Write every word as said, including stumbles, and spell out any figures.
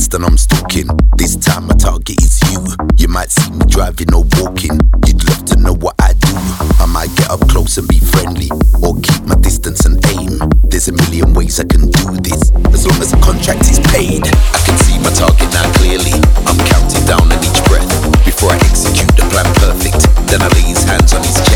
list and I'm stalking. This time my target is you. You might see me driving or walking. You'd love to know what I do. I might get up close and be friendly, or keep my distance and aim. There's a million ways I can do this, as long as the contract is paid. I can see my target now clearly. I'm counting down on each breath before I execute the plan perfect. Then I lay his hands on his